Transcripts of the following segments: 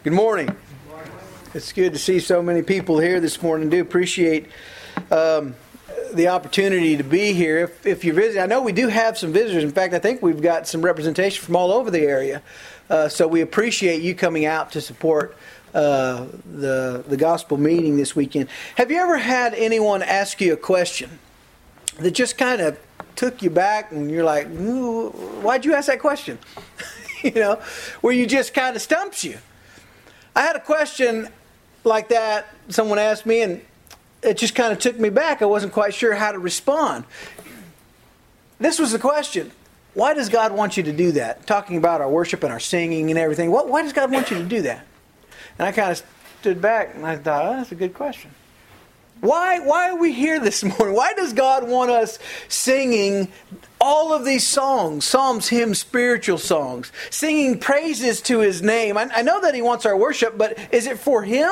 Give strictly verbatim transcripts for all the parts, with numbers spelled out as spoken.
Good morning. It's good to see so many people here this morning. Do appreciate um, the opportunity to be here. If, if you're visiting, I know we do have some visitors. In fact, I think we've got some representation from all over the area. Uh, so we appreciate you coming out to support uh, the the gospel meeting this weekend. Have you ever had anyone ask you a question that just kind of took you back, and you're like, "Why'd you ask that question?" You know, where you just kind of stumps you. I had a question like that someone asked me, and it just kind of took me back. I wasn't quite sure how to respond. This was the question: why does God want you to do that? Talking about our worship and our singing and everything. What, why does God want you to do that? And I kind of stood back and I thought, oh, that's a good question. Why, why are we here this morning? Why does God want us singing all of these songs, psalms, hymns, spiritual songs, singing praises to His name? I, I know that He wants our worship, but is it for Him?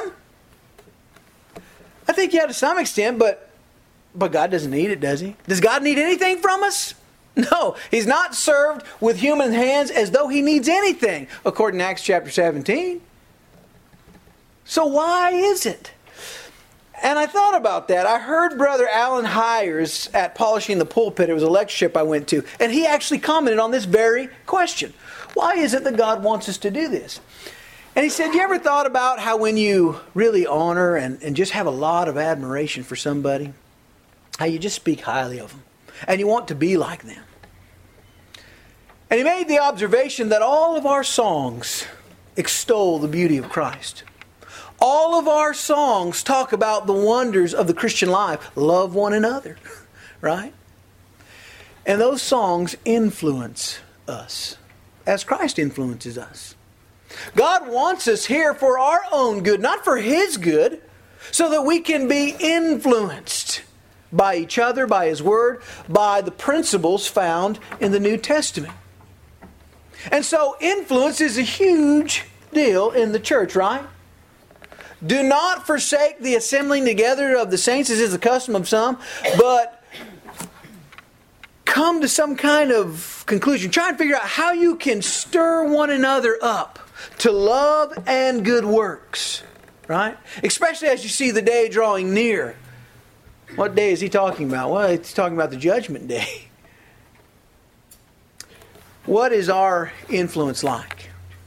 I think yeah, to some extent, but but God doesn't need it, does He? Does God need anything from us? No, He's not served with human hands as though He needs anything, according to Acts chapter seventeen. So why is it? And I thought about that. I heard Brother Alan Hires at Polishing the Pulpit. It was a lectureship I went to. And he actually commented on this very question. Why is it that God wants us to do this? And he said, you ever thought about how when you really honor and, and just have a lot of admiration for somebody, how you just speak highly of them and you want to be like them? And he made the observation that all of our songs extol the beauty of Christ. All of our songs talk about the wonders of the Christian life. Love one another, right? And those songs influence us as Christ influences us. God wants us here for our own good, not for His good, so that we can be influenced by each other, by His Word, by the principles found in the New Testament. And so influence is a huge deal in the church, right? Do not forsake the assembling together of the saints, as is the custom of some, but come to some kind of conclusion. Try and figure out how you can stir one another up to love and good works. Right? Especially as you see the day drawing near. What day is he talking about? Well, he's talking about the judgment day. What is our influence like?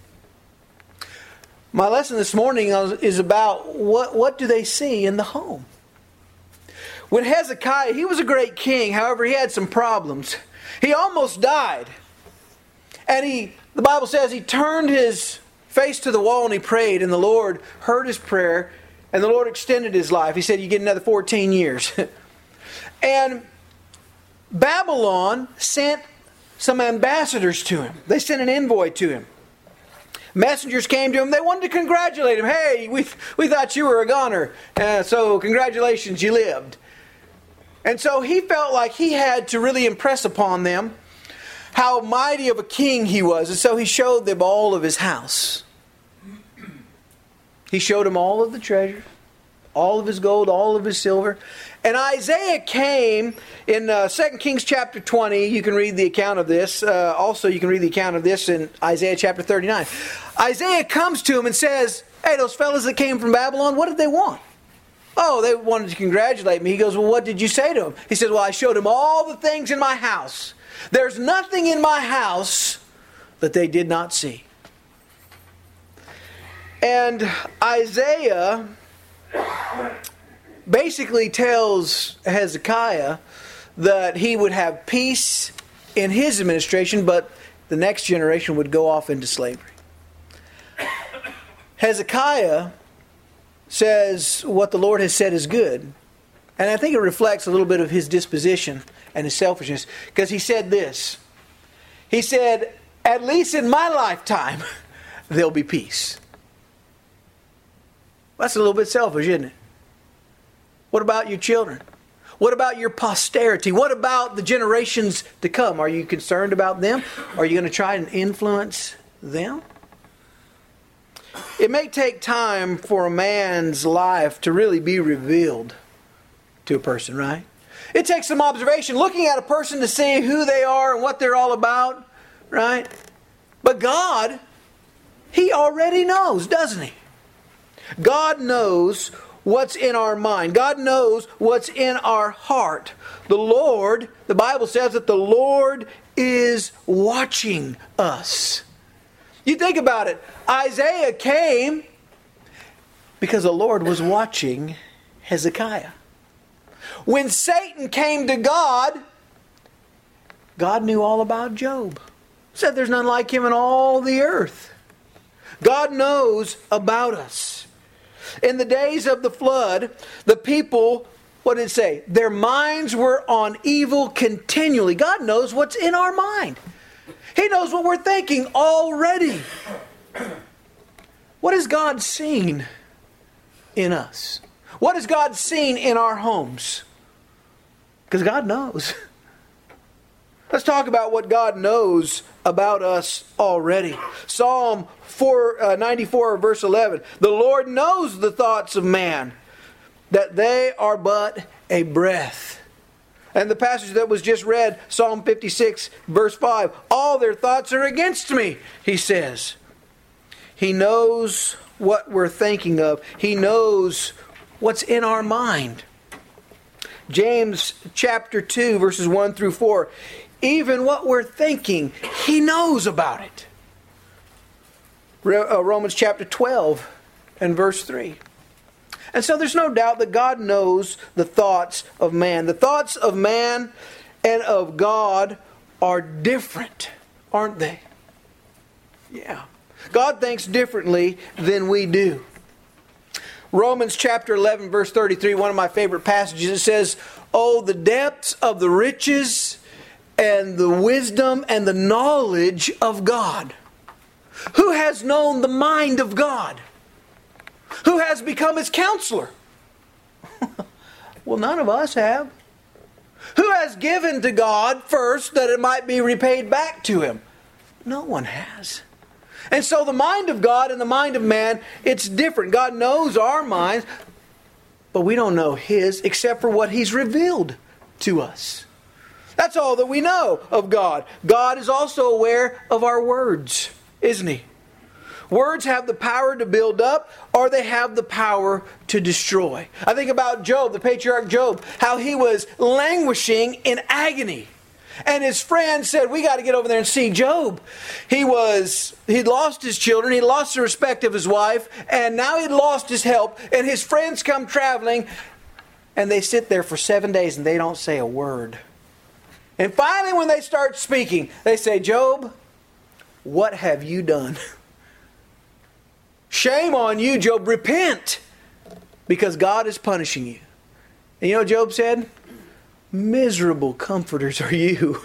My lesson this morning is about what, what do they see in the home? When Hezekiah, he was a great king, however, he had some problems. He almost died. And he, the Bible says he turned his face to the wall and he prayed, and the Lord heard his prayer, and the Lord extended his life. He said, you get another fourteen years. And Babylon sent some ambassadors to him. They sent an envoy to him. Messengers came to him. They wanted to congratulate him. Hey, we we thought you were a goner. Uh, so congratulations, you lived. And so he felt like he had to really impress upon them how mighty of a king he was. And so he showed them all of his house. He showed them all of the treasure, all of his gold, all of his silver. And Isaiah came in uh, Second Kings chapter twenty. You can read the account of this. Uh, also, you can read the account of this in Isaiah chapter thirty-nine. Isaiah comes to him and says, hey, those fellas that came from Babylon, what did they want? Oh, they wanted to congratulate me. He goes, well, what did you say to them? He said, well, I showed them all the things in my house. There's nothing in my house that they did not see. And Isaiah basically tells Hezekiah that he would have peace in his administration, but the next generation would go off into slavery. Hezekiah says what the Lord has said is good. And I think it reflects a little bit of his disposition and his selfishness, because he said this. He said, at least in my lifetime, there'll be peace. That's a little bit selfish, isn't it? What about your children? What about your posterity? What about the generations to come? Are you concerned about them? Are you going to try and influence them? It may take time for a man's life to really be revealed to a person, right? It takes some observation, looking at a person to see who they are and what they're all about, right? But God, He already knows, doesn't He? God knows what's in our mind. God knows what's in our heart. The Lord, the Bible says that the Lord is watching us. You think about it. Isaiah came because the Lord was watching Hezekiah. When Satan came to God, God knew all about Job. Said there's none like him in all the earth. God knows about us. In the days of the flood, the people, what did it say? Their minds were on evil continually. God knows what's in our mind. He knows what we're thinking already. What has God seen in us? What has God seen in our homes? Because God knows. Let's talk about what God knows about us already. Psalm four, uh, ninety-four, verse eleven. The Lord knows the thoughts of man, that they are but a breath. And the passage that was just read, Psalm fifty-six, verse five. All their thoughts are against me, he says. He knows what we're thinking of. He knows what's in our mind. James chapter two, verses one through four. Even what we're thinking, He knows about it. Romans chapter twelve and verse three. And so there's no doubt that God knows the thoughts of man. The thoughts of man and of God are different, aren't they? Yeah. God thinks differently than we do. Romans chapter eleven, verse thirty-three, one of my favorite passages, it says, "Oh, the depths of the riches and the wisdom and the knowledge of God. Who has known the mind of God? Who has become His counselor?" Well, none of us have. Who has given to God first that it might be repaid back to Him? No one has. And so the mind of God and the mind of man, it's different. God knows our minds, but we don't know His except for what He's revealed to us. That's all that we know of God. God is also aware of our words, isn't He? Words have the power to build up, or they have the power to destroy. I think about Job, the patriarch Job, how he was languishing in agony. And his friends said, "We got to get over there and see Job." He was, he'd lost his children, he'd lost the respect of his wife, and now he'd lost his help. And his friends come traveling, and they sit there for seven days and they don't say a word. And finally, when they start speaking, they say, "Job, what have you done? Shame on you, Job. Repent, because God is punishing you." And you know what Job said? "Miserable comforters are you."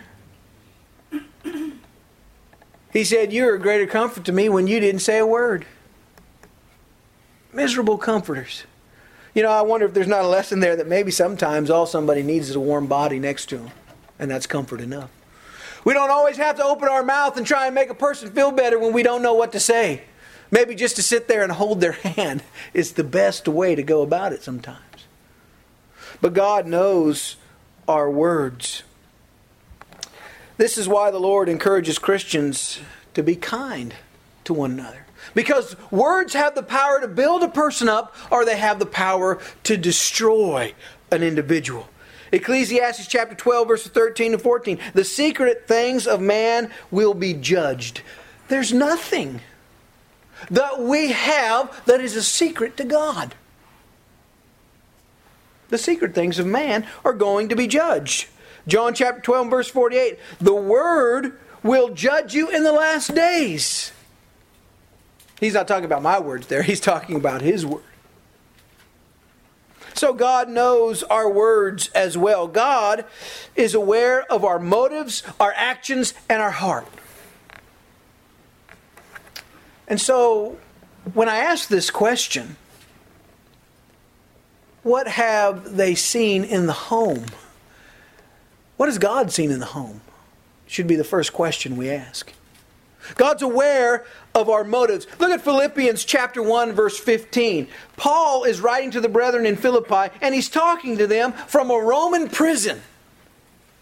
He said, "You're a greater comfort to me when you didn't say a word." Miserable comforters. You know, I wonder if there's not a lesson there that maybe sometimes all somebody needs is a warm body next to them. And that's comfort enough. We don't always have to open our mouth and try and make a person feel better when we don't know what to say. Maybe just to sit there and hold their hand is the best way to go about it sometimes. But God knows our words. This is why the Lord encourages Christians to be kind to one another. Because words have the power to build a person up, or they have the power to destroy an individual. Ecclesiastes chapter twelve, verses thirteen and fourteen. The secret things of man will be judged. There's nothing that we have that is a secret to God. The secret things of man are going to be judged. John chapter twelve, verse forty-eight. The Word will judge you in the last days. He's not talking about my words there. He's talking about His Word. So God knows our words as well. God is aware of our motives, our actions, and our heart. And so, when I ask this question, what have they seen in the home? What has God seen in the home? Should be the first question we ask. God's aware of our motives. Look at Philippians chapter one, verse fifteen. Paul is writing to the brethren in Philippi, and he's talking to them from a Roman prison.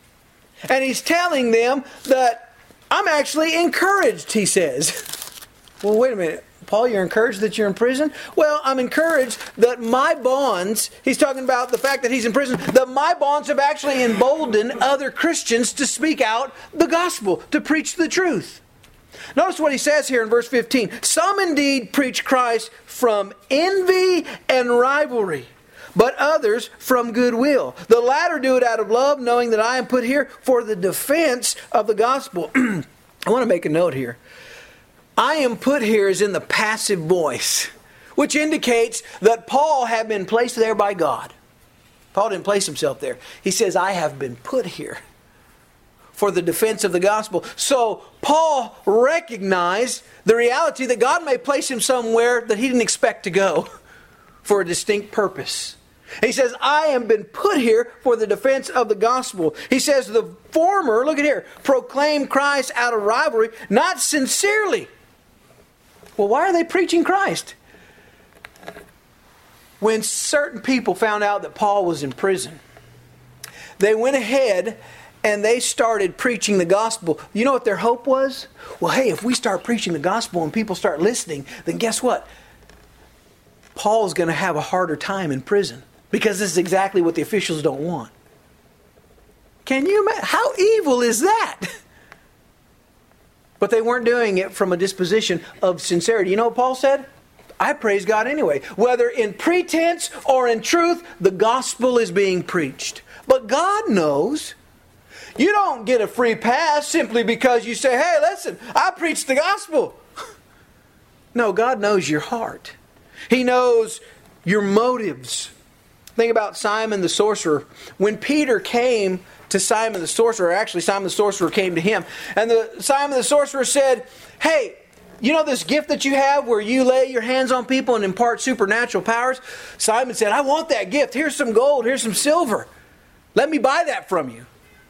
And he's telling them that I'm actually encouraged, he says. Well, wait a minute. Paul, you're encouraged that you're in prison? Well, I'm encouraged that my bonds, he's talking about the fact that he's in prison, that my bonds have actually emboldened other Christians to speak out the gospel, to preach the truth. Notice what he says here in verse fifteen. Some indeed preach Christ from envy and rivalry, but others from goodwill. The latter do it out of love, knowing that I am put here for the defense of the gospel. I want to make a note here. I am put here is in the passive voice, which indicates that Paul had been placed there by God. Paul didn't place himself there. He says, I have been put here for the defense of the gospel. So Paul recognized the reality that God may place him somewhere that he didn't expect to go for a distinct purpose. He says, I am been put here for the defense of the gospel. He says, the former, look at here, proclaim Christ out of rivalry, not sincerely. Well, why are they preaching Christ? When certain people found out that Paul was in prison, they went ahead and they started preaching the gospel. You know what their hope was? Well, hey, if we start preaching the gospel and people start listening, then guess what? Paul's going to have a harder time in prison, because this is exactly what the officials don't want. Can you imagine? How evil is that? But they weren't doing it from a disposition of sincerity. You know what Paul said? I praise God anyway. Whether in pretense or in truth, the gospel is being preached. But God knows. You don't get a free pass simply because you say, hey, listen, I preach the gospel. No, God knows your heart. He knows your motives. Think about Simon the sorcerer. When Peter came to Simon the sorcerer, actually Simon the sorcerer came to him, and the Simon the sorcerer said, hey, you know this gift that you have where you lay your hands on people and impart supernatural powers? Simon said, I want that gift. Here's some gold. Here's some silver. Let me buy that from you.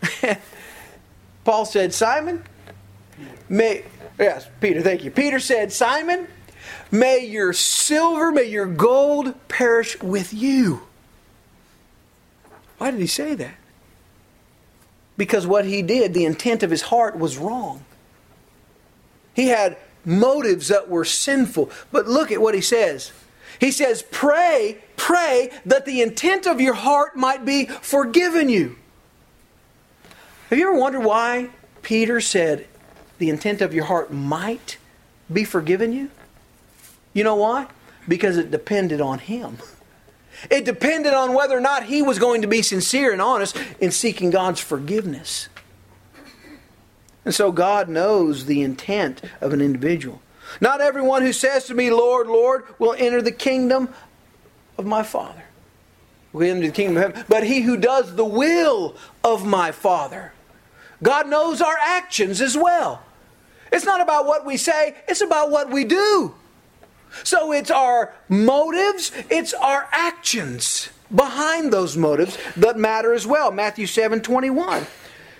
Paul said, Simon, may, yes, Peter, thank you. Peter said, Simon, may your silver, may your gold perish with you. Why did he say that? Because what he did, the intent of his heart was wrong. He had motives that were sinful. But look at what he says. He says, pray, pray that the intent of your heart might be forgiven you. Have you ever wondered why Peter said the intent of your heart might be forgiven you? You know why? Because it depended on him. It depended on whether or not he was going to be sincere and honest in seeking God's forgiveness. And so God knows the intent of an individual. Not everyone who says to me, Lord, Lord, will enter the kingdom of my Father. Will enter the kingdom of heaven. But he who does the will of my Father. God knows our actions as well. It's not about what we say, it's about what we do. So it's our motives, it's our actions behind those motives that matter as well. Matthew seven twenty-one.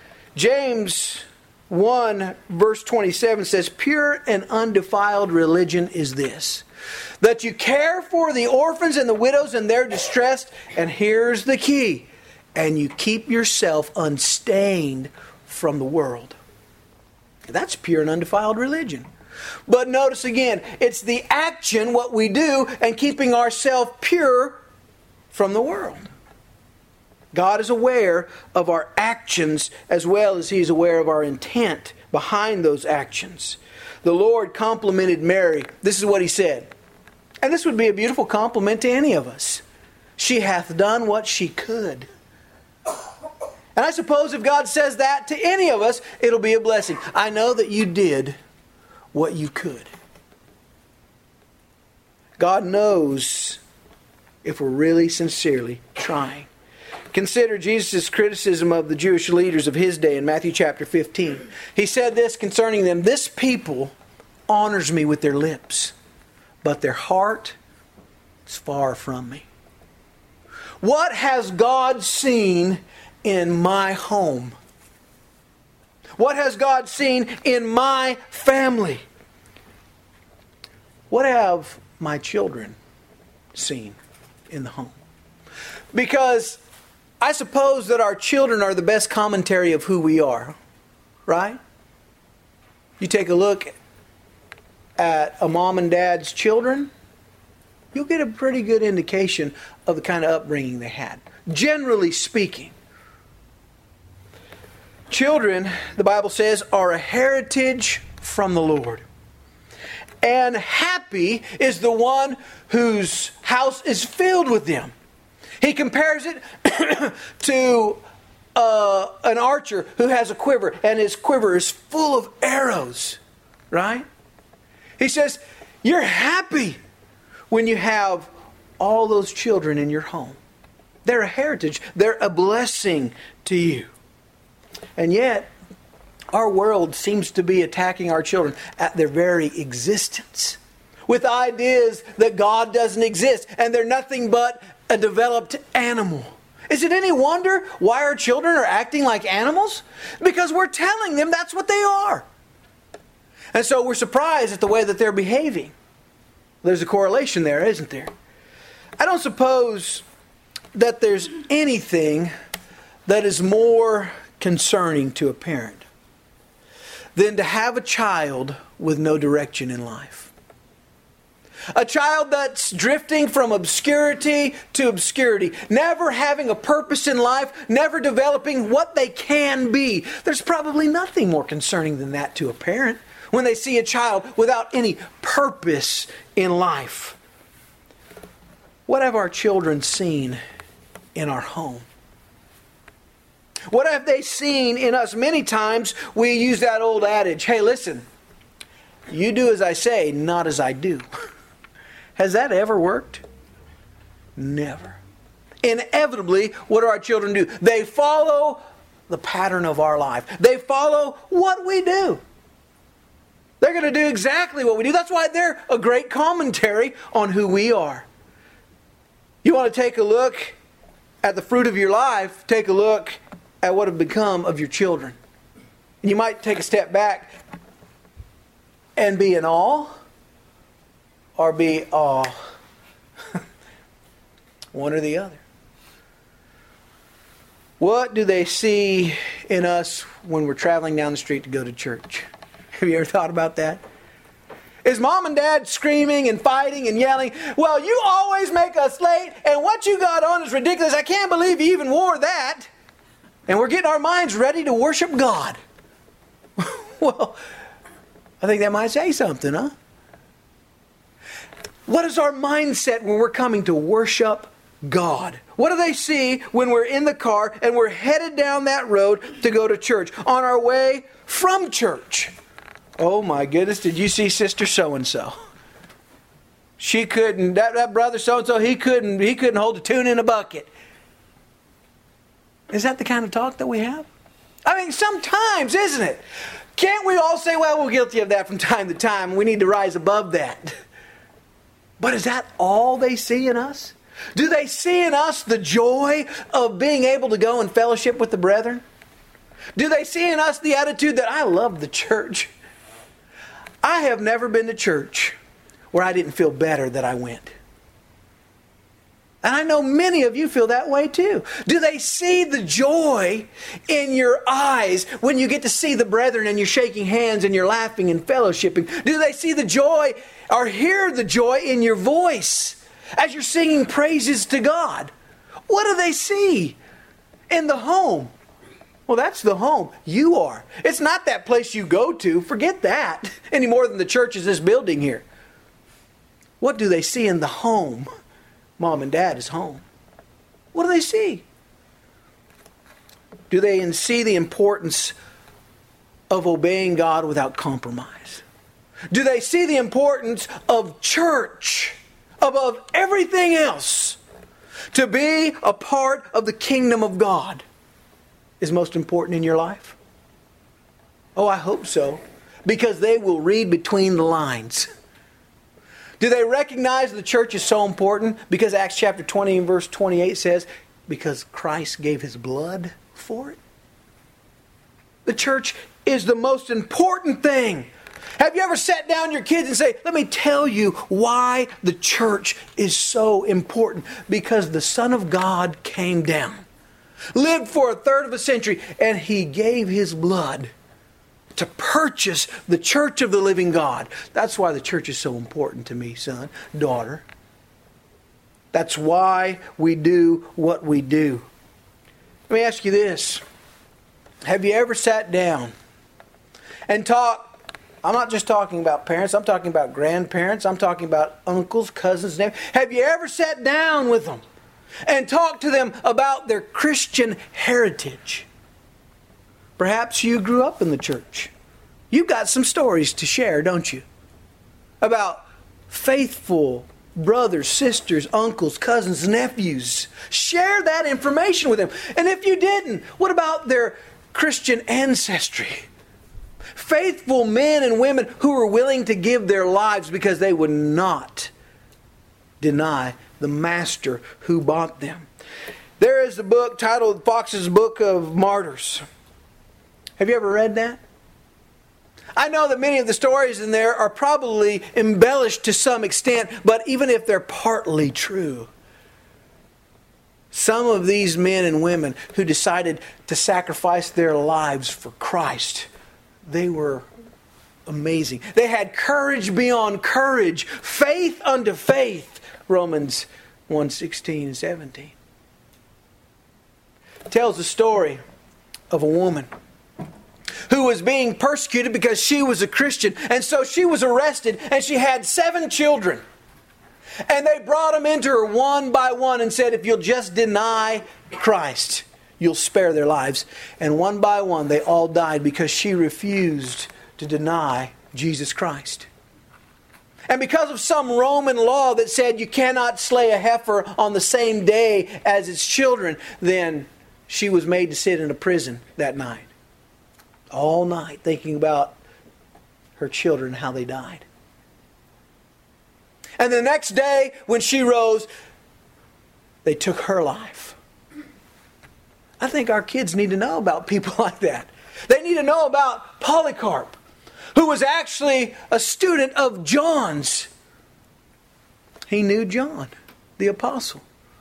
James one verse twenty-seven says, pure and undefiled religion is this, that you care for the orphans and the widows in their distress, and here's the key, and you keep yourself unstained from the world. That's pure and undefiled religion. But notice again, it's the action, what we do, and keeping ourselves pure from the world. God is aware of our actions as well as He's aware of our intent behind those actions. The Lord complimented Mary. This is what He said. And this would be a beautiful compliment to any of us. She hath done what she could. And I suppose if God says that to any of us, it'll be a blessing. I know that you did what you could. God knows if we're really sincerely trying. Consider Jesus' criticism of the Jewish leaders of His day in Matthew chapter fifteen. He said this concerning them, this people honors me with their lips, but their heart is far from me. What has God seen in my home? What has God seen in my family? What have my children seen in the home? Because I suppose that our children are the best commentary of who we are, right? You take a look at a mom and dad's children, you'll get a pretty good indication of the kind of upbringing they had. Generally speaking, children, the Bible says, are a heritage from the Lord. And happy is the one whose house is filled with them. He compares it to uh, an archer who has a quiver, and his quiver is full of arrows, right? He says, you're happy when you have all those children in your home. They're a heritage. They're a blessing to you. And yet, our world seems to be attacking our children at their very existence with ideas that God doesn't exist and they're nothing but a developed animal. Is it any wonder why our children are acting like animals? Because we're telling them that's what they are. And so we're surprised at the way that they're behaving. There's a correlation there, isn't there? I don't suppose that there's anything that is more concerning to a parent than to have a child with no direction in life. A child that's drifting from obscurity to obscurity, never having a purpose in life, never developing what they can be. There's probably nothing more concerning than that to a parent when they see a child without any purpose in life. What have our children seen in our home? What have they seen in us? Many times we use that old adage, hey, listen, you do as I say, not as I do. Has that ever worked? Never. Inevitably, what do our children do? They follow the pattern of our life. They follow what we do. They're going to do exactly what we do. That's why they're a great commentary on who we are. You want to take a look at the fruit of your life, take a look at what have become of your children. And you might take a step back and be in awe or be awe. One or the other. What do they see in us when we're traveling down the street to go to church? Have you ever thought about that? Is mom and dad screaming and fighting and yelling, well, you always make us late, and what you got on is ridiculous. I can't believe you even wore that. And we're getting our minds ready to worship God. Well, I think that might say something, huh? What is our mindset when we're coming to worship God? What do they see when we're in the car and we're headed down that road to go to church? On our way from church. Oh my goodness, did you see Sister So-and-so? She couldn't, that, that brother so-and-so, he couldn't, he couldn't hold a tune in a bucket. Is that the kind of talk that we have? I mean, sometimes, isn't it? Can't we all say, well, we're guilty of that from time to time. We need to rise above that. But is that all they see in us? Do they see in us the joy of being able to go and fellowship with the brethren? Do they see in us the attitude that I love the church? I have never been to church where I didn't feel better that I went. And I know many of you feel that way too. Do they see the joy in your eyes when you get to see the brethren and you're shaking hands and you're laughing and fellowshipping? Do they see the joy or hear the joy in your voice as you're singing praises to God? What do they see in the home? Well, that's the home. You are. It's not that place you go to. Forget that. Any more than the church is this building here. What do they see in the home? Mom and dad is home. What do they see? Do they see the importance of obeying God without compromise? Do they see the importance of church above everything else? To be a part of the kingdom of God is most important in your life? Oh, I hope so. Because they will read between the lines. Do they recognize the church is so important? Because Acts chapter twenty and verse twenty-eight says, because Christ gave His blood for it. The church is the most important thing. Have you ever sat down your kids and say, let me tell you why the church is so important? Because the Son of God came down, lived for a third of a century, and He gave His blood to purchase the church of the living God. That's why the church is so important to me, son, daughter. That's why we do what we do. Let me ask you this. Have you ever sat down and talked? I'm not just talking about parents. I'm talking about grandparents. I'm talking about uncles, cousins, nephews. Have you ever sat down with them and talked to them about their Christian heritage? Perhaps you grew up in the church. You've got some stories to share, don't you? About faithful brothers, sisters, uncles, cousins, nephews. Share that information with them. And if you didn't, what about their Christian ancestry? Faithful men and women who were willing to give their lives because they would not deny the master who bought them. There is a book titled Fox's Book of Martyrs. Have you ever read that? I know that many of the stories in there are probably embellished to some extent, but even if they're partly true, some of these men and women who decided to sacrifice their lives for Christ, they were amazing. They had courage beyond courage, faith unto faith. Romans one sixteen and seventeen. It tells the story of a woman who was being persecuted because she was a Christian. And so she was arrested, and she had seven children. And they brought them into her one by one and said, if you'll just deny Christ, you'll spare their lives. And one by one, they all died because she refused to deny Jesus Christ. And because of some Roman law that said you cannot slay a heifer on the same day as its children, then she was made to sit in a prison that night. All night thinking about her children and how they died. And the next day when she rose, they took her life. I think our kids need to know about people like that. They need to know about Polycarp, who was actually a student of John's. He knew John, the apostle.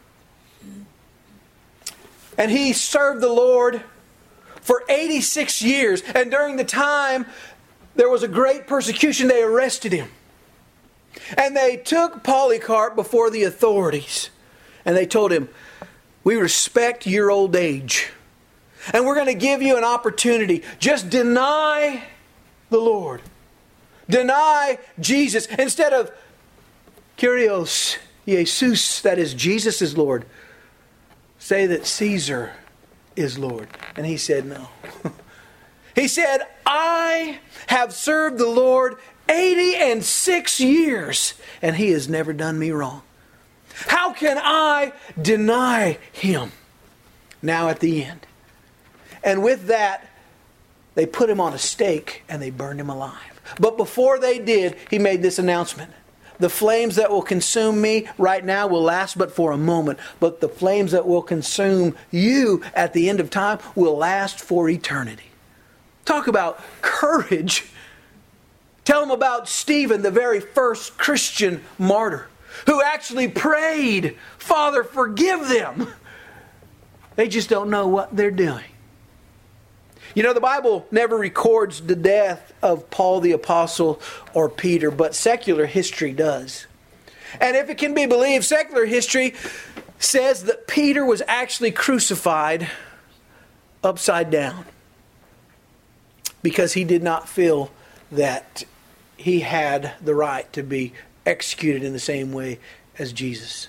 And he served the Lord for eighty-six years. And during the time there was a great persecution, they arrested him. And they took Polycarp before the authorities. And they told him, we respect your old age. And we're going to give you an opportunity. Just deny the Lord. Deny Jesus. Instead of Kyrios Jesus, that is, Jesus is Lord, say that Caesar is Lord. And he said no. He said, I have served the Lord eighty and six years, and He has never done me wrong. How can I deny Him? Now at the end. And with that, they put Him on a stake and they burned Him alive. But before they did, He made this announcement. The flames that will consume me right now will last but for a moment. But the flames that will consume you at the end of time will last for eternity. Talk about courage. Tell them about Stephen, the very first Christian martyr, who actually prayed, Father, forgive them. They just don't know what they're doing. You know, the Bible never records the death of Paul the Apostle or Peter, but secular history does. And if it can be believed, secular history says that Peter was actually crucified upside down because he did not feel that he had the right to be executed in the same way as Jesus.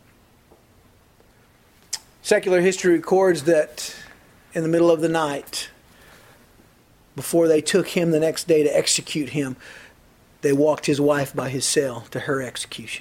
Secular history records that in the middle of the night, before they took him the next day to execute him, they walked his wife by his cell to her execution.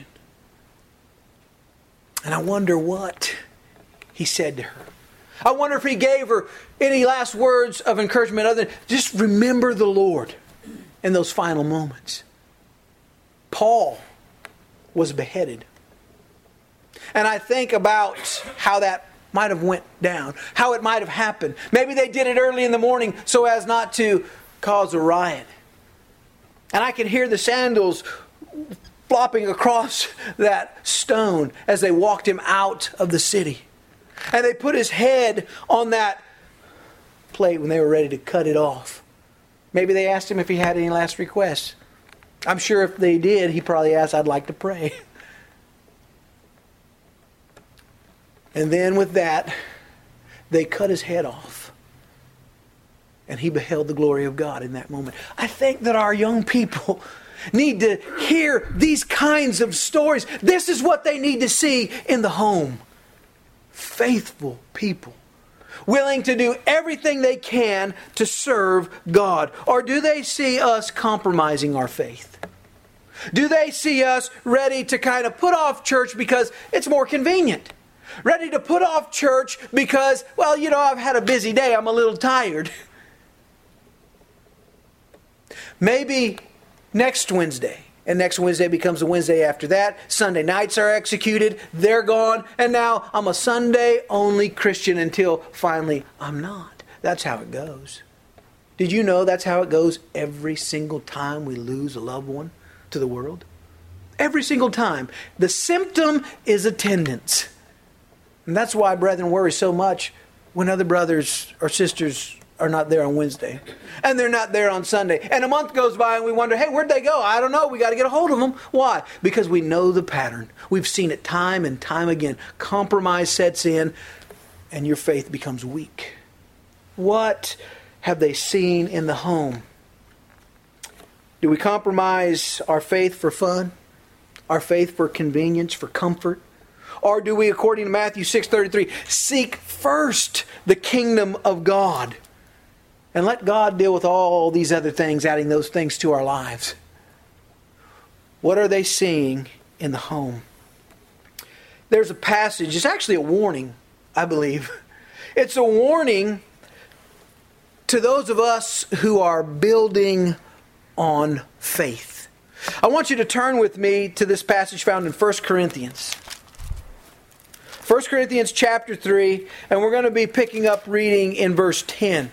And I wonder what he said to her. I wonder if he gave her any last words of encouragement other than just remember the Lord in those final moments. Paul was beheaded. And I think about how that might have went down, how it might have happened. Maybe they did it early in the morning so as not to cause a riot. And I can hear the sandals flopping across that stone as they walked him out of the city. And they put his head on that plate when they were ready to cut it off. Maybe they asked him if he had any last requests. I'm sure if they did, he probably asked, I'd like to pray. And then with that, they cut his head off. And he beheld the glory of God in that moment. I think that our young people need to hear these kinds of stories. This is what they need to see in the home. Faithful people, willing to do everything they can to serve God. Or do they see us compromising our faith? Do they see us ready to kind of put off church because it's more convenient? Ready to put off church because, well, you know, I've had a busy day, I'm a little tired. Maybe next Wednesday, and next Wednesday becomes the Wednesday after that. Sunday nights are executed, they're gone, and now I'm a Sunday-only Christian until finally I'm not. That's how it goes. Did you know that's how it goes every single time we lose a loved one to the world? Every single time. The symptom is attendance. And that's why brethren worry so much when other brothers or sisters are not there on Wednesday. And they're not there on Sunday. And a month goes by and we wonder, hey, where'd they go? I don't know. We got to get a hold of them. Why? Because we know the pattern. We've seen it time and time again. Compromise sets in and your faith becomes weak. What have they seen in the home? Do we compromise our faith for fun? Our faith for convenience, for comfort? Or do we, according to Matthew six thirty-three, seek first the kingdom of God? And let God deal with all these other things, adding those things to our lives. What are they seeing in the home? There's a passage, it's actually a warning, I believe. It's a warning to those of us who are building on faith. I want you to turn with me to this passage found in First Corinthians. First Corinthians chapter three, and we're going to be picking up reading in verse ten.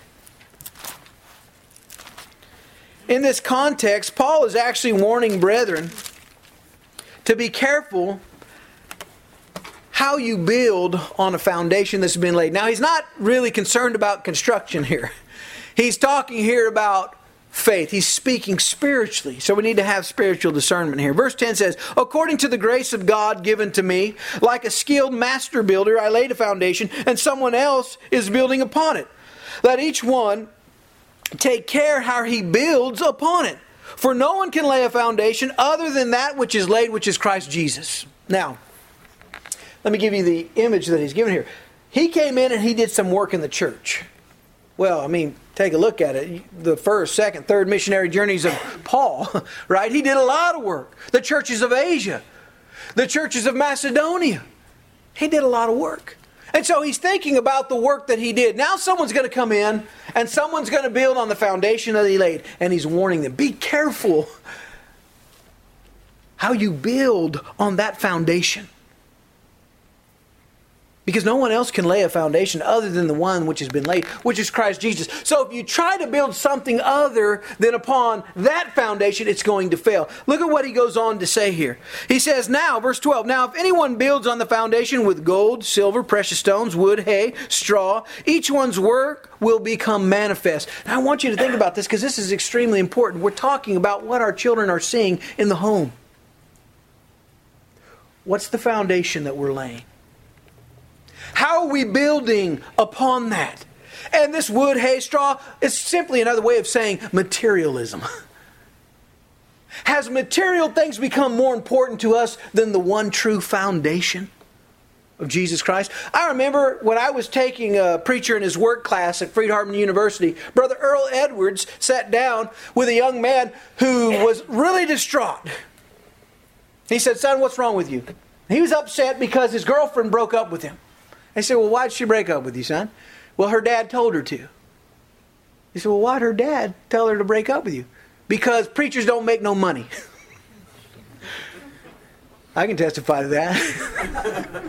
In this context, Paul is actually warning brethren to be careful how you build on a foundation that's been laid. Now, he's not really concerned about construction here. He's talking here about faith. He's speaking spiritually. So we need to have spiritual discernment here. Verse ten says, according to the grace of God given to me, like a skilled master builder, I laid a foundation, and someone else is building upon it. Let each one take care how he builds upon it. For no one can lay a foundation other than that which is laid, which is Christ Jesus. Now, let me give you the image that he's given here. He came in and he did some work in the church. Well, I mean, take a look at it. The first, second, third missionary journeys of Paul, right? He did a lot of work. The churches of Asia, the churches of Macedonia. He did a lot of work. And so he's thinking about the work that he did. Now someone's going to come in and someone's going to build on the foundation that he laid. And he's warning them, be careful how you build on that foundation. Because no one else can lay a foundation other than the one which has been laid, which is Christ Jesus. So if you try to build something other than upon that foundation, it's going to fail. Look at what he goes on to say here. He says, now, verse twelve, now if anyone builds on the foundation with gold, silver, precious stones, wood, hay, straw, each one's work will become manifest. Now I want you to think about this because this is extremely important. We're talking about what our children are seeing in the home. What's the foundation that we're laying? How are we building upon that? And this wood, hay, straw is simply another way of saying materialism. Has material things become more important to us than the one true foundation of Jesus Christ? I remember when I was taking a preacher in his work class at Freed-Hardeman University, Brother Earl Edwards sat down with a young man who was really distraught. He said, son, what's wrong with you? He was upset because his girlfriend broke up with him. I said, well, why'd she break up with you, son? Well, her dad told her to. He said, well, why'd her dad tell her to break up with you? Because preachers don't make no money. I can testify to that.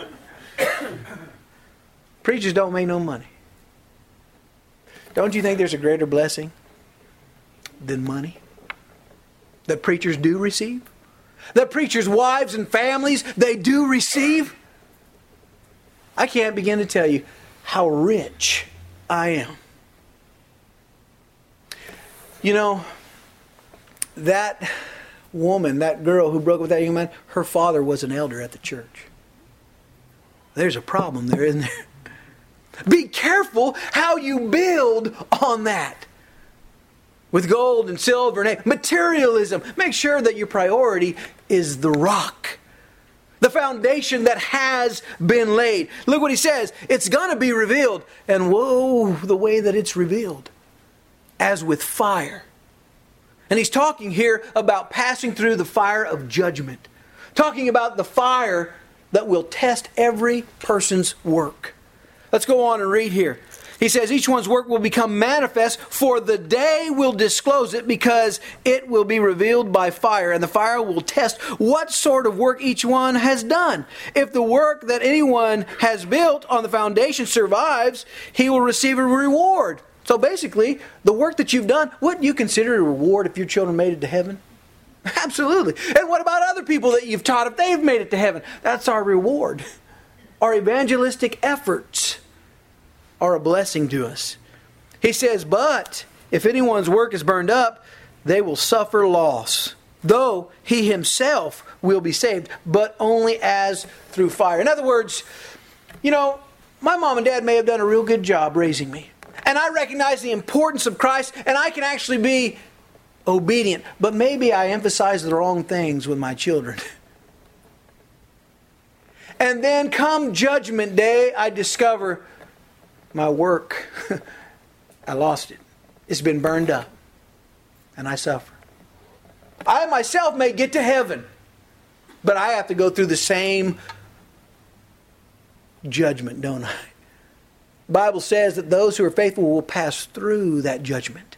Preachers don't make no money. Don't you think there's a greater blessing than money that preachers do receive? That preachers' wives and families, they do receive? I can't begin to tell you how rich I am. You know, that woman, that girl who broke with that young man, her father was an elder at the church. There's a problem there, isn't there? Be careful how you build on that. With gold and silver and materialism. Make sure that your priority is the rock. The foundation that has been laid. Look what he says. It's going to be revealed. And woe, the way that it's revealed. As with fire. And he's talking here about passing through the fire of judgment. Talking about the fire that will test every person's work. Let's go on and read here. He says, each one's work will become manifest, for the day will disclose it, because it will be revealed by fire, and the fire will test what sort of work each one has done. If the work that anyone has built on the foundation survives, he will receive a reward. So basically, the work that you've done, wouldn't you consider a reward if your children made it to heaven? Absolutely. And what about other people that you've taught if they've made it to heaven? That's our reward. Our evangelistic efforts are a blessing to us. He says, but if anyone's work is burned up, they will suffer loss, though he himself will be saved, but only as through fire. In other words, you know, my mom and dad may have done a real good job raising me. And I recognize the importance of Christ, and I can actually be obedient. But maybe I emphasize the wrong things with my children. And then come Judgment Day, I discover my work, I lost it. It's been burned up. And I suffer. I myself may get to heaven, but I have to go through the same judgment, don't I? The Bible says that those who are faithful will pass through that judgment.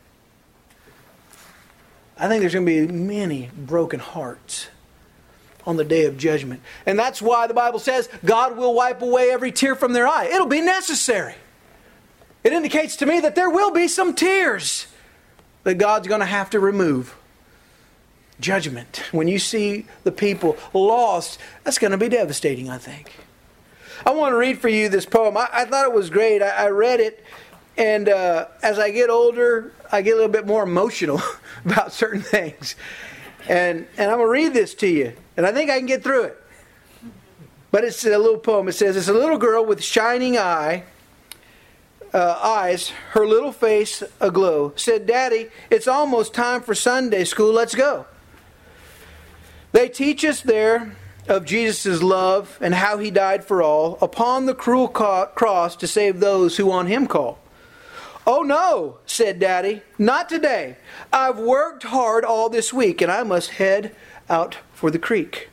I think there's going to be many broken hearts on the day of judgment. And that's why the Bible says God will wipe away every tear from their eye. It'll be necessary. It indicates to me that there will be some tears that God's going to have to remove. Judgment. When you see the people lost, that's going to be devastating, I think. I want to read for you this poem. I, I thought it was great. I, I read it, and uh, as I get older, I get a little bit more emotional about certain things. And, and I'm going to read this to you. And I think I can get through it. But it's a little poem. It says, it's a little girl with shining eye, uh, eyes, her little face aglow, said, Daddy, it's almost time for Sunday school. Let's go. They teach us there of Jesus' love and how He died for all upon the cruel cross to save those who on Him call. Oh no, said Daddy, not today. I've worked hard all this week and I must head out for the creek.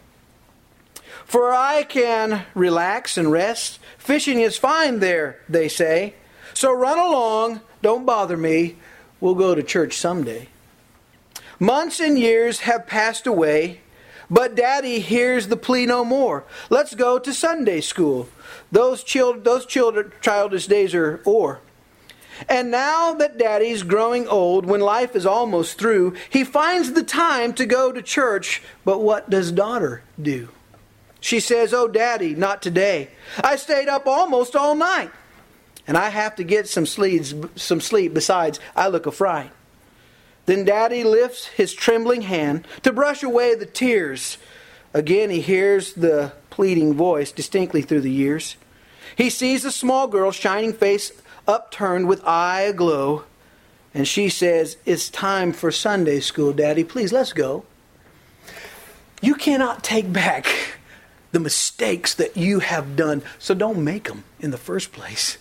For I can relax and rest. Fishing is fine there, they say. So run along, don't bother me. We'll go to church someday. Months and years have passed away, but Daddy hears the plea no more. Let's go to Sunday school. Those, child, those children, childish days are o'er. And now that Daddy's growing old, when life is almost through, he finds the time to go to church. But what does daughter do? She says, oh, Daddy, not today. I stayed up almost all night. And I have to get some sleep, some sleep. Besides, I look a fright. Then Daddy lifts his trembling hand to brush away the tears. Again he hears the pleading voice distinctly through the years. He sees the small girl's shining face upturned with eye aglow. And she says, it's time for Sunday school, Daddy. Please, let's go. You cannot take back the mistakes that you have done, so don't make them in the first place.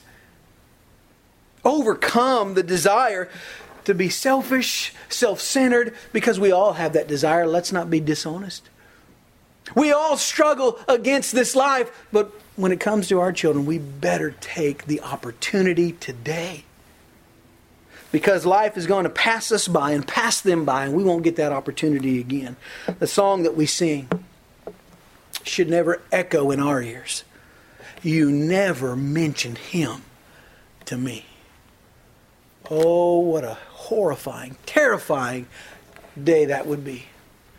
Overcome the desire to be selfish, self-centered, because we all have that desire. Let's not be dishonest. We all struggle against this life, but when it comes to our children, we better take the opportunity today. Because life is going to pass us by and pass them by, and we won't get that opportunity again. The song that we sing should never echo in our ears. You never mentioned Him to me. Oh, what a horrifying, terrifying day that would be.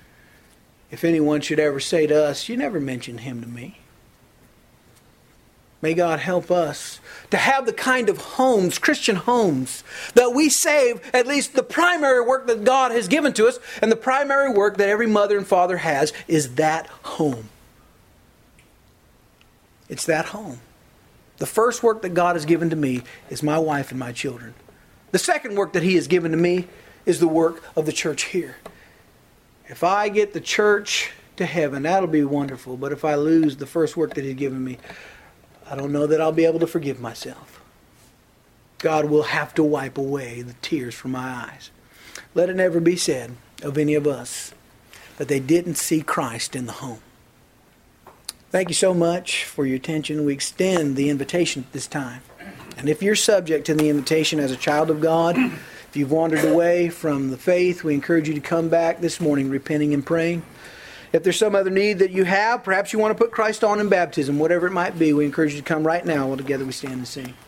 If anyone should ever say to us, you never mentioned Him to me. May God help us to have the kind of homes, Christian homes, that we save at least the primary work that God has given to us, and the primary work that every mother and father has is that home. It's that home. The first work that God has given to me is my wife and my children. The second work that He has given to me is the work of the church here. If I get the church to heaven, that'll be wonderful. But if I lose the first work that He's given me, I don't know that I'll be able to forgive myself. God will have to wipe away the tears from my eyes. Let it never be said of any of us that they didn't see Christ in the home. Thank you so much for your attention. We extend the invitation at this time. And if you're subject to the invitation as a child of God, if you've wandered away from the faith, we encourage you to come back this morning repenting and praying. If there's some other need that you have, perhaps you want to put Christ on in baptism, whatever it might be, we encourage you to come right now while together we stand and sing.